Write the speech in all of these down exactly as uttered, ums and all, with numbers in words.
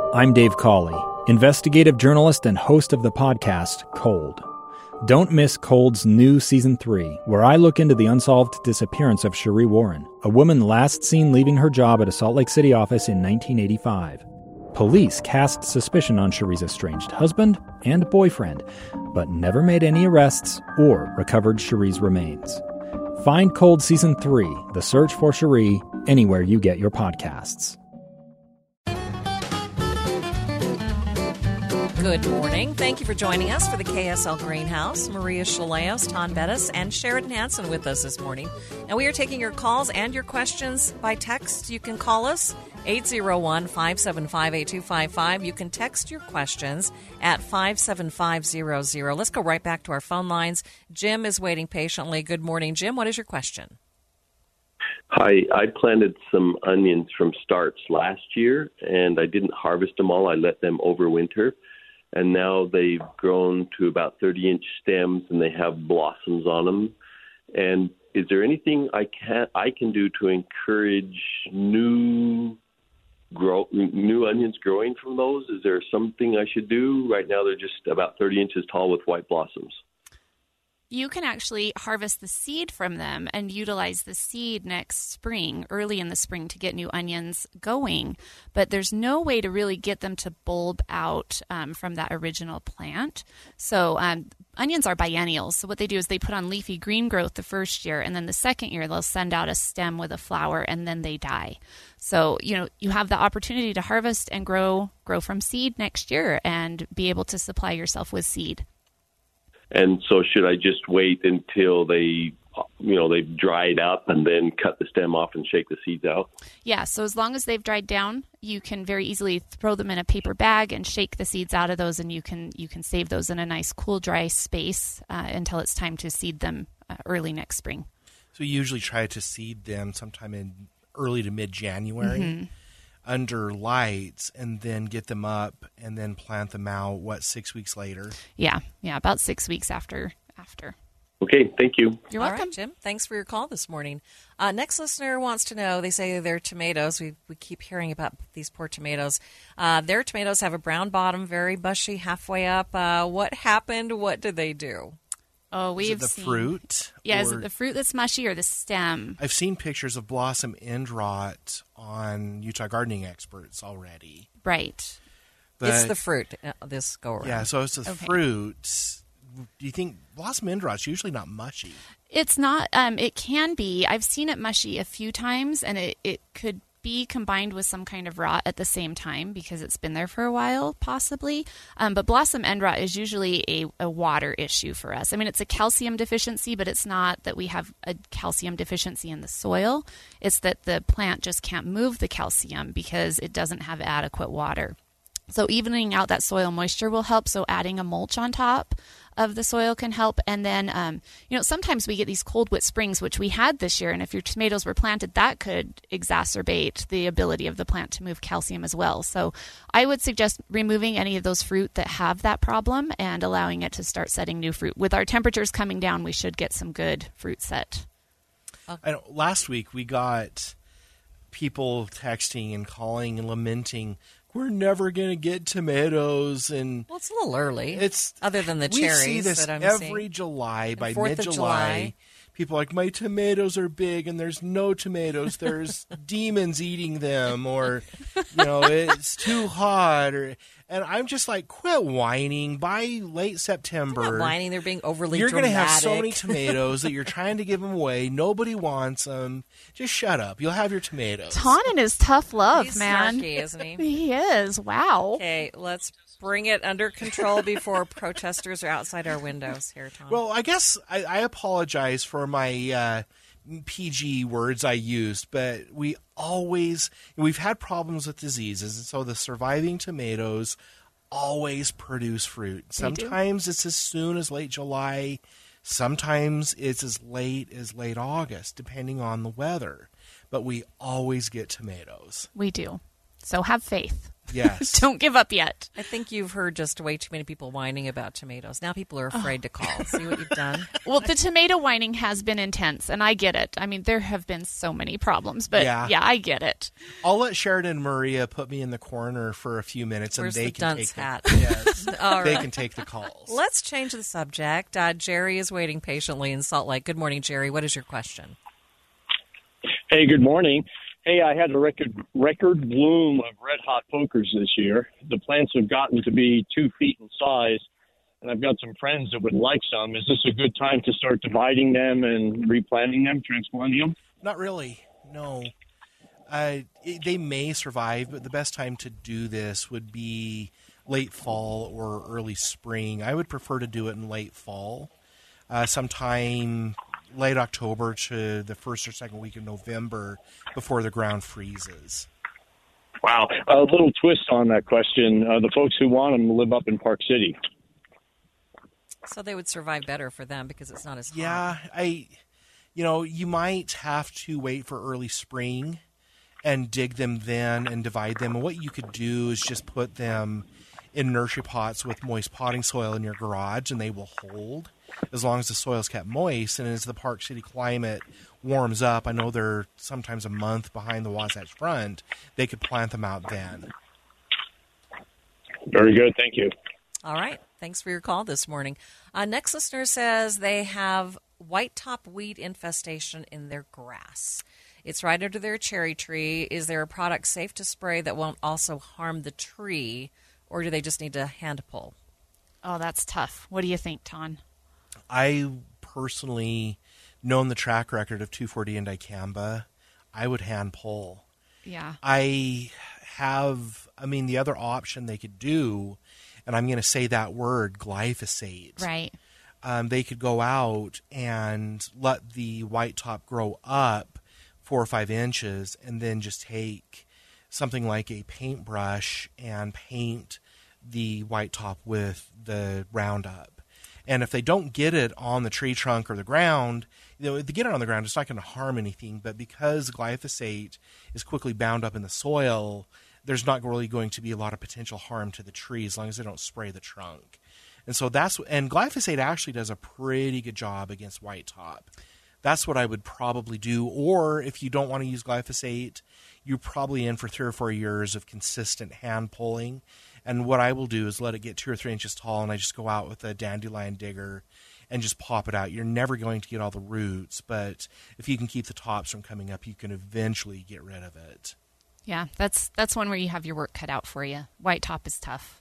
I'm Dave Cawley, investigative journalist and host of the podcast Cold. Don't miss Cold's new Season three, where I look into the unsolved disappearance of Cherie Warren, a woman last seen leaving her job at a Salt Lake City office in nineteen eighty-five. Police cast suspicion on Cherie's estranged husband and boyfriend, but never made any arrests or recovered Cherie's remains. Find Cold Season three, The Search for Cherie, anywhere you get your podcasts. Good morning. Thank you for joining us for the K S L Greenhouse. Maria Chaleos, Ton Bettis, and Sheridan Hansen with us this morning. And we are taking your calls and your questions by text. You can call us eight oh one, five seven five, eight two five five. You can text your questions at five seven five zero zero. Let's go right back to our phone lines. Jim is waiting patiently. Good morning, Jim. What is your question? Hi, I planted some onions from starts last year, and I didn't harvest them all. I let them overwinter. And now they've grown to about thirty-inch stems, and they have blossoms on them. And is there anything I can I can do to encourage new grow new onions growing from those? Is there something I should do? Right now, they're just about thirty inches tall with white blossoms. You can actually harvest the seed from them and utilize the seed next spring, early in the spring, to get new onions going. But there's no way to really get them to bulb out um, from that original plant. So um, onions are biennials. So what they do is they put on leafy green growth the first year, and then the second year they'll send out a stem with a flower, and then they die. So, you know, you have the opportunity to harvest and grow grow from seed next year and be able to supply yourself with seed. And so should I just wait until they, you know, they've dried up and then cut the stem off and shake the seeds out? Yeah, so as long as they've dried down, you can very easily throw them in a paper bag and shake the seeds out of those, and you can you can save those in a nice, cool, dry space uh, until it's time to seed them uh, early next spring. So you usually try to seed them sometime in early to mid-January. Mm-hmm. Under lights, and then get them up and then plant them out, what, six weeks later? Yeah, yeah, about six weeks after. after. Okay, thank you. You're welcome. All right, Jim. Thanks for your call this morning. Uh, next listener wants to know, they say their tomatoes, we we keep hearing about these poor tomatoes. Uh, their tomatoes have a brown bottom, very bushy, halfway up. Uh, what happened? What did they do? Oh, we've is it the seen... fruit? Yeah, is it the fruit that's mushy or the stem? I've seen pictures of blossom end rot on Utah Gardening Experts already. Right. But it's the fruit, uh, this go around. Yeah, so it's the okay. fruit. Do you think blossom end rot's usually not mushy? It's not. Um, it can be. I've seen it mushy a few times, and it, it could be combined with some kind of rot at the same time because it's been there for a while, possibly. Um, but blossom end rot is usually a, a water issue for us. I mean, it's a calcium deficiency, but it's not that we have a calcium deficiency in the soil. It's that the plant just can't move the calcium because it doesn't have adequate water. So evening out that soil moisture will help. So adding a mulch on top of the soil can help. And then, um, you know, sometimes we get these cold, wet springs, which we had this year. And if your tomatoes were planted, that could exacerbate the ability of the plant to move calcium as well. So I would suggest removing any of those fruit that have that problem and allowing it to start setting new fruit. With our temperatures coming down, we should get some good fruit set. Okay. I know, last week we got people texting and calling and lamenting, we're never going to get tomatoes. And well, it's a little early. It's other than the we cherries see this that I'm every seeing. July. By fourth of mid-July, July. people are like, my tomatoes are big and there's no tomatoes. There's demons eating them, or you know, it's too hot. Or and I'm just like, quit whining. By late September, they're not whining. They're being overly You're going to dramatic. have so many tomatoes that you're trying to give them away. Nobody wants them. Just shut up. You'll have your tomatoes. Taunton is tough love, He's man. snarky, isn't he? He is. Wow. Okay, let's bring it under control before protesters are outside our windows here, Tom. Well, I guess I, I apologize for my uh, P G words I used, but we always, we've had problems with diseases, and so the surviving tomatoes always produce fruit. Sometimes it's as soon as late July. Sometimes it's as late as late August, depending on the weather. But we always get tomatoes. We do. So have faith. Yes. Don't give up yet. I think you've heard just way too many people whining about tomatoes. Now people are afraid to call. See what you've done? Well, the tomato whining has been intense, and I get it. I mean, there have been so many problems, but yeah, Yeah. I get it. I'll let Sheridan and Maria put me in the corner for a few minutes, Where's and they the can dunce take hat? the yes, All they right. can take the calls. Let's change the subject. Uh, Jerry is waiting patiently in Salt Lake. Good morning, Jerry. What is your question? Hey, good morning. Hey, I had a record record bloom of red hot pokers this year. The plants have gotten to be two feet in size, and I've got some friends that would like some. Is this a good time to start dividing them and replanting them, transplanting them? Not really. No. Uh, it, they may survive, but the best time to do this would be late fall or early spring. I would prefer to do it in late fall, uh, sometime late October to the first or second week of November before the ground freezes. Wow. A little twist on that question. Uh, the folks who want them live up in Park City. So they would survive better for them because it's not as hot. Yeah, I, you know, you might have to wait for early spring and dig them then and divide them. And what you could do is just put them in nursery pots with moist potting soil in your garage, and they will hold as long as the soil's kept moist. And as the Park City climate warms up, I know they're sometimes a month behind the Wasatch Front, they could plant them out then. Very good. Thank you. All right. Thanks for your call this morning. Uh, next listener says they have white top weed infestation in their grass. It's right under their cherry tree. Is there a product safe to spray that won't also harm the tree, or do they just need to hand pull? Oh, that's tough. What do you think, Ton? I personally, known the track record of two four D and dicamba, I would hand pull. Yeah. I have, I mean, the other option they could do, and I'm going to say that word, glyphosate. Right. Um, they could go out and let the white top grow up four or five inches and then just take something like a paintbrush and paint the white top with the Roundup. And if they don't get it on the tree trunk or the ground, you know, if they get it on the ground, it's not going to harm anything. But because glyphosate is quickly bound up in the soil, there's not really going to be a lot of potential harm to the tree as long as they don't spray the trunk. And so that's, and glyphosate actually does a pretty good job against white top. That's what I would probably do. Or if you don't want to use glyphosate, you're probably in for three or four years of consistent hand pulling. And what I will do is let it get two or three inches tall, and I just go out with a dandelion digger and just pop it out. You're never going to get all the roots, but if you can keep the tops from coming up, you can eventually get rid of it. Yeah, that's that's one where you have your work cut out for you. White top is tough.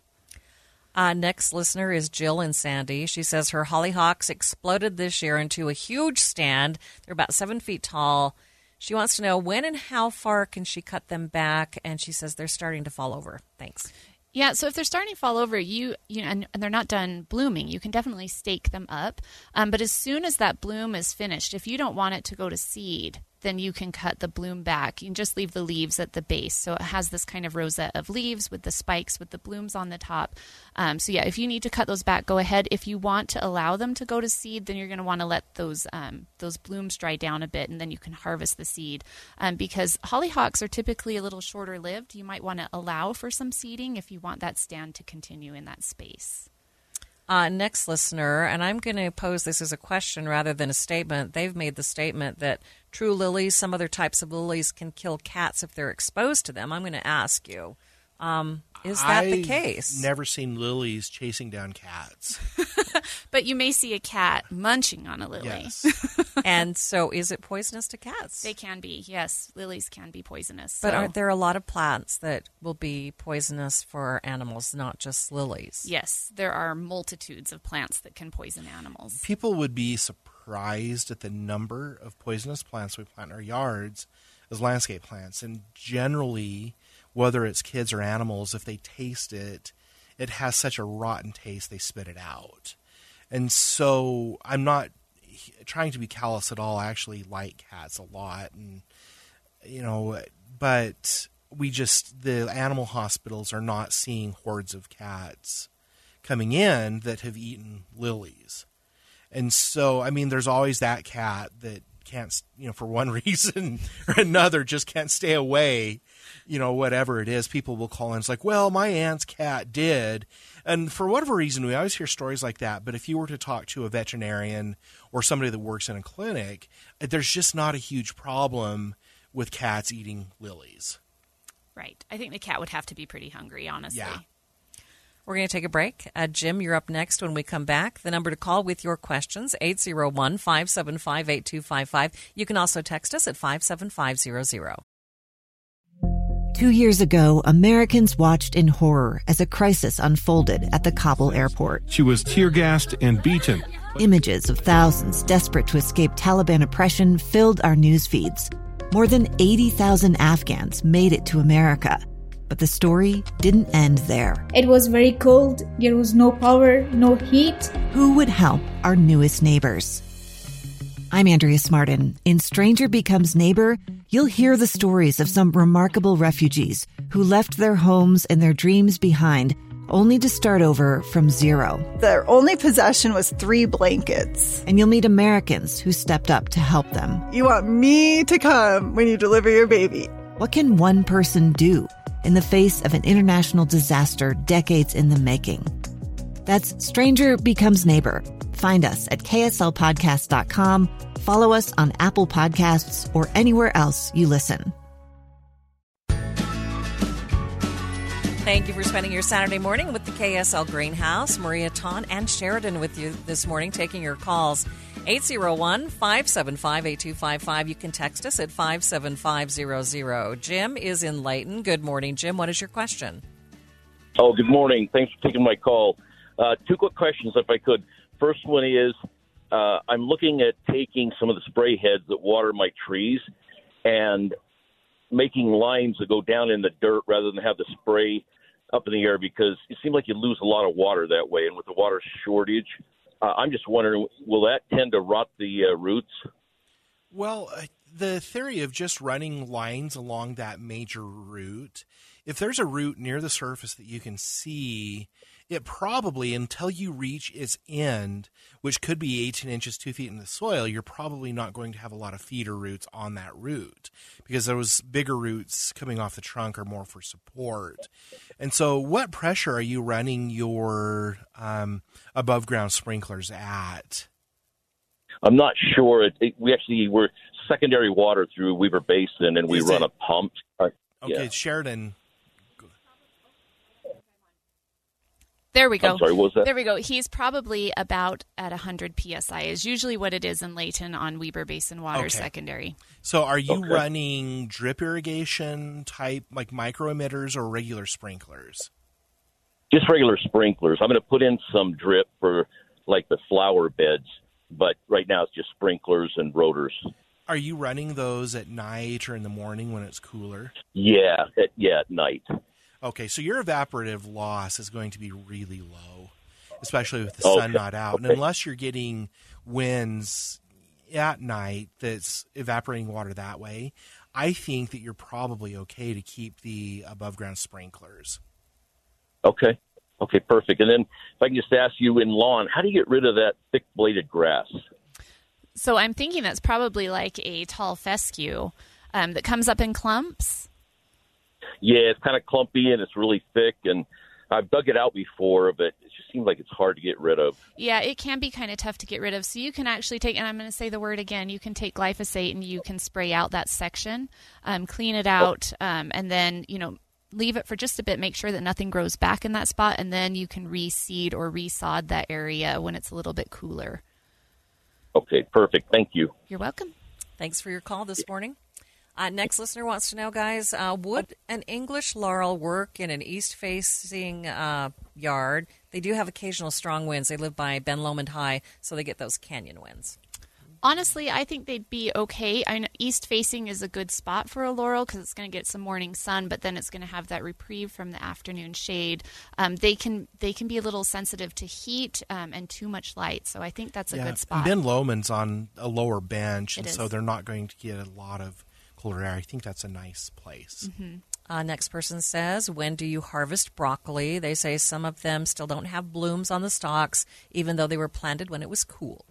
Uh, next listener is Jill in Sandy. She says her hollyhocks exploded this year into a huge stand. They're about seven feet tall. She wants to know when and how far can she cut them back, and she says they're starting to fall over. Thanks. Yeah, so if they're starting to fall over, you you know, and, and they're not done blooming, you can definitely stake them up. Um, but as soon as that bloom is finished, if you don't want it to go to seed, then you can cut the bloom back. You can just leave the leaves at the base. So it has this kind of rosette of leaves with the spikes, with the blooms on the top. Um, so yeah, if you need to cut those back, go ahead. If you want to allow them to go to seed, then you're going to want to let those um, those blooms dry down a bit, and then you can harvest the seed. Um, because hollyhocks are typically a little shorter lived. You might want to allow for some seeding if you want that stand to continue in that space. Uh, next listener, and I'm going to pose this as a question rather than a statement. They've made the statement that true lilies, some other types of lilies, can kill cats if they're exposed to them. I'm going to ask you, um, is that I've the case? Never seen lilies chasing down cats. But you may see a cat munching on a lily. Yes. And so is it poisonous to cats? They can be, yes. Lilies can be poisonous. But so. aren't there a lot of plants that will be poisonous for animals, not just lilies? Yes, there are multitudes of plants that can poison animals. People would be surprised at the number of poisonous plants we plant in our yards as landscape plants. And generally, whether it's kids or animals, if they taste it, it has such a rotten taste, they spit it out. And so I'm not trying to be callous at all. I actually like cats a lot, and you know, but we just, the animal hospitals are not seeing hordes of cats coming in that have eaten lilies. And so, I mean, there's always that cat that can't, you know, for one reason or another, just can't stay away, you know, whatever it is, people will call in. It's like, well, my aunt's cat did. And for whatever reason, we always hear stories like that. But if you were to talk to a veterinarian or somebody that works in a clinic, there's just not a huge problem with cats eating lilies. Right. I think the cat would have to be pretty hungry, honestly. Yeah. We're going to take a break. Uh, Jim, you're up next when we come back. The number to call with your questions, eight zero one, five seven five, eight two five five. You can also text us at five seven five zero zero. Two years ago, Americans watched in horror as a crisis unfolded at the Kabul airport. She was tear-gassed and beaten. Images of thousands desperate to escape Taliban oppression filled our news feeds. More than eighty thousand Afghans made it to America. But the story didn't end there. It was very cold. There was no power, no heat. Who would help our newest neighbors? I'm Andrea Smartin. In Stranger Becomes Neighbor, you'll hear the stories of some remarkable refugees who left their homes and their dreams behind, only to start over from zero. Their only possession was three blankets. And you'll meet Americans who stepped up to help them. You want me to come when you deliver your baby. What can one person do in the face of an international disaster decades in the making? That's Stranger Becomes Neighbor. Find us at K S L podcast dot com. Follow us on Apple Podcasts or anywhere else you listen. Thank you for spending your Saturday morning with the K S L Greenhouse. Maria Ton and Sheridan with you this morning, taking your calls. eight zero one, five seven five, eight two five five. You can text us at five seven five zero zero. Jim is in Layton. Good morning, Jim. What is your question? Oh, good morning. Thanks for taking my call. Uh, two quick questions, if I could. First one is, uh, I'm looking at taking some of the spray heads that water my trees and making lines that go down in the dirt rather than have the spray up in the air, because it seems like you lose a lot of water that way. And with the water shortage, uh, I'm just wondering, will that tend to rot the uh, roots? Well, uh, the theory of just running lines along that major root, if there's a root near the surface that you can see, it probably, until you reach its end, which could be eighteen inches, two feet in the soil, you're probably not going to have a lot of feeder roots on that root, because those bigger roots coming off the trunk are more for support. And so what pressure are you running your um, above-ground sprinklers at? I'm not sure. It, it, we actually were secondary water through Weaver Basin, and we Is run it? a pump. Uh, Okay, yeah. Sheridan. There we go. I'm sorry, what was that? There we go. He's probably about at one hundred P S I is usually what it is in Layton on Weber Basin Water Okay. Secondary. So are you Okay. running drip irrigation type, like micro emitters, or regular sprinklers? Just regular sprinklers. I'm going to put in some drip for like the flower beds, but right now it's just sprinklers and rotors. Are you running those at night or in the morning when it's cooler? Yeah, at, yeah, at night. Okay, so your evaporative loss is going to be really low, especially with the Okay. sun not out. And Okay. unless you're getting winds at night that's evaporating water that way, I think that you're probably okay to keep the above-ground sprinklers. Okay. Okay, perfect. And then if I can just ask you, in lawn, how do you get rid of that thick-bladed grass? So I'm thinking that's probably like a tall fescue um, that comes up in clumps. Yeah, it's kind of clumpy and it's really thick, and I've dug it out before, but it just seems like it's hard to get rid of. Yeah, it can be kind of tough to get rid of. So you can actually take, and I'm going to say the word again, you can take glyphosate and you can spray out that section, um, clean it out, um, and then, you know, leave it for just a bit, make sure that nothing grows back in that spot, and then you can reseed or resod that area when it's a little bit cooler. Okay, perfect. Thank you. You're welcome. Thanks for your call this morning. Uh, next listener wants to know, guys, uh, would an English laurel work in an east-facing uh, yard? They do have occasional strong winds. They live by Ben Lomond High, so they get those canyon winds. Honestly, I think they'd be okay. I know east-facing is a good spot for a laurel because it's going to get some morning sun, but then it's going to have that reprieve from the afternoon shade. Um, they can they can be a little sensitive to heat um, and too much light, so I think that's a yeah, good spot. Ben Lomond's on a lower bench, It and is. so they're not going to get a lot of colder air. I think that's a nice place. Mm-hmm. Uh, next person says, when do you harvest broccoli? They say some of them still don't have blooms on the stalks, even though they were planted when it was cool.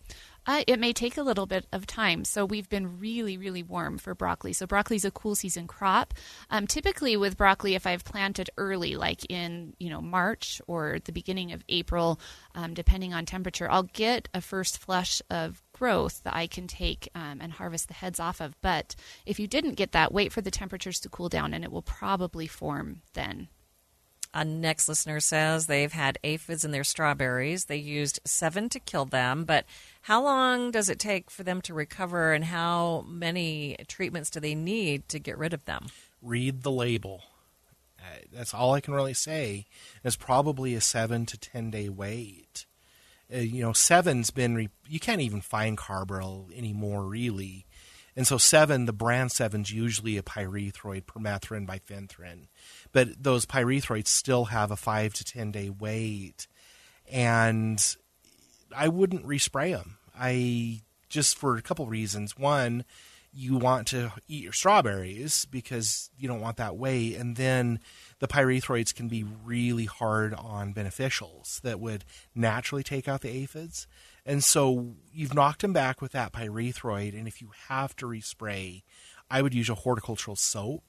Uh, it may take a little bit of time. So we've been really, really warm for broccoli. So broccoli is a cool season crop. Um, typically with broccoli, if I've planted early, like in you know March or the beginning of April, um, depending on temperature, I'll get a first flush of growth that I can take um, and harvest the heads off of. But if you didn't get that, wait for the temperatures to cool down, and it will probably form then. A next listener says they've had aphids in their strawberries. They used seven to kill them, but how long does it take for them to recover, and how many treatments do they need to get rid of them? Read the label. Uh, that's all I can really say. It's probably a seven to ten day wait. Uh, you know, seven's been, re- you can't even find Carbaryl anymore, really. And so seven, the brand seven's usually a pyrethroid, permethrin, bifenthrin. But those pyrethroids still have a five to ten day wait. And I wouldn't respray them. I, just for a couple of reasons. One, you want to eat your strawberries because you don't want that wait. And then the pyrethroids can be really hard on beneficials that would naturally take out the aphids. And so you've knocked them back with that pyrethroid, and if you have to respray, I would use a horticultural soap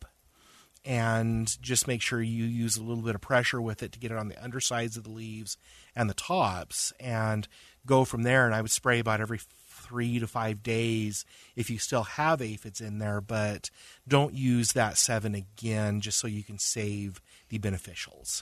and just make sure you use a little bit of pressure with it to get it on the undersides of the leaves and the tops, and go from there. And I would spray about every three to five days if you still have aphids in there, but don't use that seven again just so you can save the beneficials.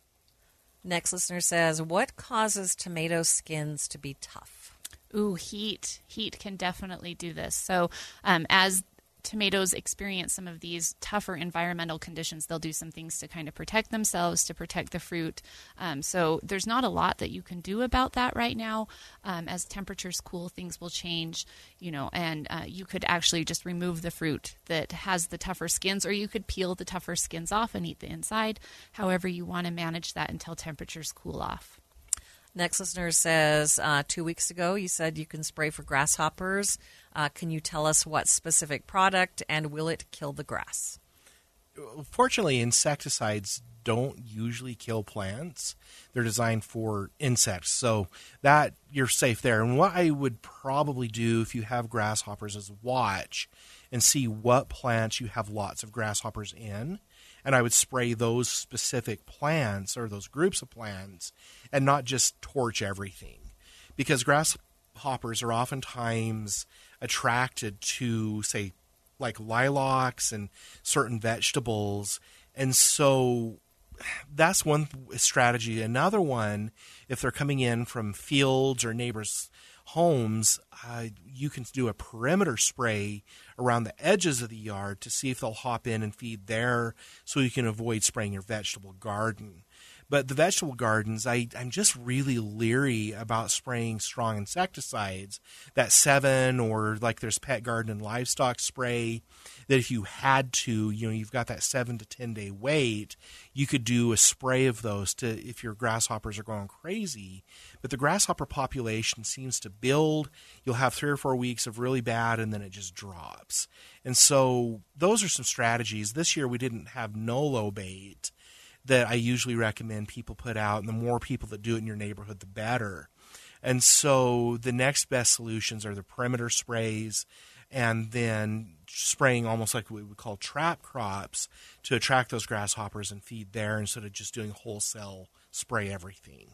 Next listener says, what causes tomato skins to be tough? Ooh, heat. Heat can definitely do this. So um, as tomatoes experience some of these tougher environmental conditions, they'll do some things to kind of protect themselves, to protect the fruit. Um, so there's not a lot that you can do about that right now. Um, as temperatures cool, things will change, you know, and uh, you could actually just remove the fruit that has the tougher skins, or you could peel the tougher skins off and eat the inside. However you want to manage that until temperatures cool off. Next listener says, uh, two weeks ago you said you can spray for grasshoppers. Uh, can you tell us what specific product, and will it kill the grass? Fortunately, insecticides don't usually kill plants. They're designed for insects, so that you're safe there. And what I would probably do if you have grasshoppers is watch and see what plants you have lots of grasshoppers in. And I would spray those specific plants or those groups of plants and not just torch everything. Because grasshoppers are oftentimes attracted to, say, like lilacs and certain vegetables. And so that's one strategy. Another one, if they're coming in from fields or neighbors' homes, uh, you can do a perimeter spray around the edges of the yard to see if they'll hop in and feed there, so you can avoid spraying your vegetable garden. But the vegetable gardens, I, I'm just really leery about spraying strong insecticides. That seven, or like there's pet garden and livestock spray, that if you had to, you know, you've got that seven to ten day wait, you could do a spray of those to if your grasshoppers are going crazy. But the grasshopper population seems to build. You'll have three or four weeks of really bad, and then it just drops. And so those are some strategies. This year we didn't have Nolo bait that I usually recommend people put out, and the more people that do it in your neighborhood, the better. And so the next best solutions are the perimeter sprays, and then spraying almost like what we would call trap crops to attract those grasshoppers and feed there, instead of just doing wholesale spray everything.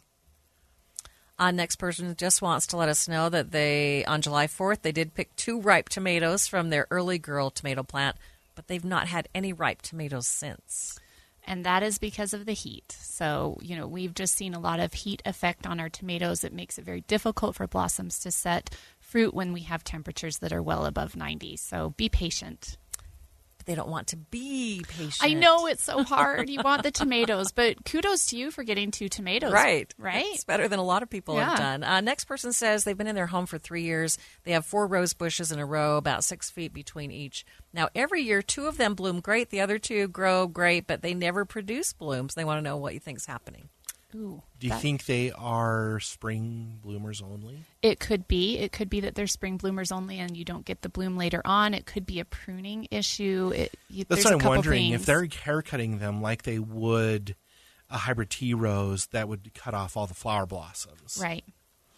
Our next person just wants to let us know that they, on July fourth, they did pick two ripe tomatoes from their early girl tomato plant, but they've not had any ripe tomatoes since. And that is because of the heat. So, you know, we've just seen a lot of heat effect on our tomatoes. It makes it very difficult for blossoms to set fruit when we have temperatures that are well above ninety. So be patient. But they don't want to be patient. I know, it's so hard. You want the tomatoes, but kudos to you for getting two tomatoes. Right. Right. It's better than a lot of people Yeah. have done. Uh, next person says they've been in their home for three years. They have four rose bushes in a row, about six feet between each. Now, every year, two of them bloom great. The other two grow great, but they never produce blooms. They want to know what you think's happening. Ooh, Do you that- think they are spring bloomers only? It could be. It could be that they're spring bloomers only and you don't get the bloom later on. It could be a pruning issue. It, you, That's there's what a I'm couple wondering. things. If they're haircutting them like they would a hybrid tea rose, that would cut off all the flower blossoms. Right.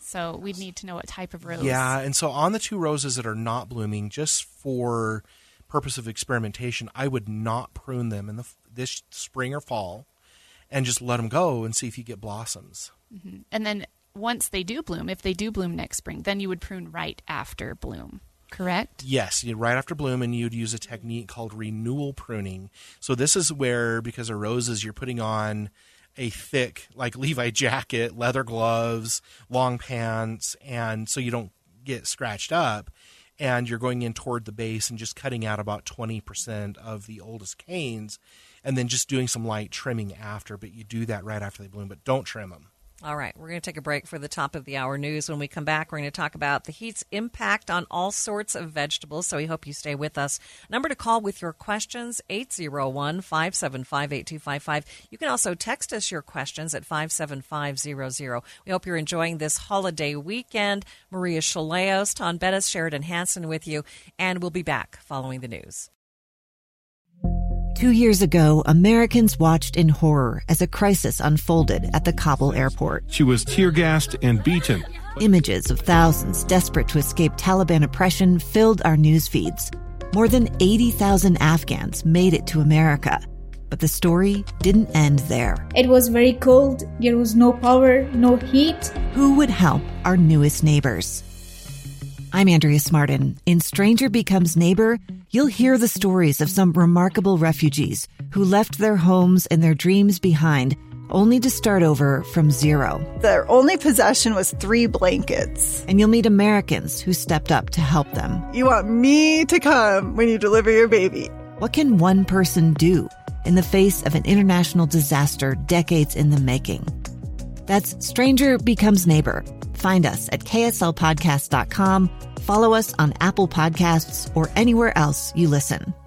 So we'd need to know what type of rose. Yeah, and so on the two roses that are not blooming, just for purpose of experimentation, I would not prune them in the this spring or fall, and just let them go and see if you get blossoms. Mm-hmm. And then once they do bloom, if they do bloom next spring, then you would prune right after bloom, correct? Yes, right after bloom, and you'd use a technique called renewal pruning. So this is where, because of roses, you're putting on a thick, like Levi jacket, leather gloves, long pants, and so you don't get scratched up. And you're going in toward the base and just cutting out about twenty percent of the oldest canes, and then just doing some light trimming after. But you do that right after they bloom, but don't trim them. All right, we're going to take a break for the top of the hour news. When we come back, we're going to talk about the heat's impact on all sorts of vegetables, so we hope you stay with us. Number to call with your questions, eight oh one, five seven five, eight two five five. You can also text us your questions at five seven five zero zero. We hope you're enjoying this holiday weekend. Maria Shilaos, Ton Bettis, Sheridan Hansen with you, and we'll be back following the news. Two years ago, Americans watched in horror as a crisis unfolded at the Kabul airport. She was tear-gassed and beaten. Images of thousands desperate to escape Taliban oppression filled our news feeds. More than eighty thousand Afghans made it to America. But the story didn't end there. It was very cold. There was no power, no heat. Who would help our newest neighbors? I'm Andrea Smartin. In Stranger Becomes Neighbor, you'll hear the stories of some remarkable refugees who left their homes and their dreams behind, only to start over from zero. Their only possession was three blankets. And you'll meet Americans who stepped up to help them. You want me to come when you deliver your baby. What can one person do in the face of an international disaster decades in the making? That's Stranger Becomes Neighbor. Find us at K S L podcast dot com. Follow us on Apple Podcasts or anywhere else you listen.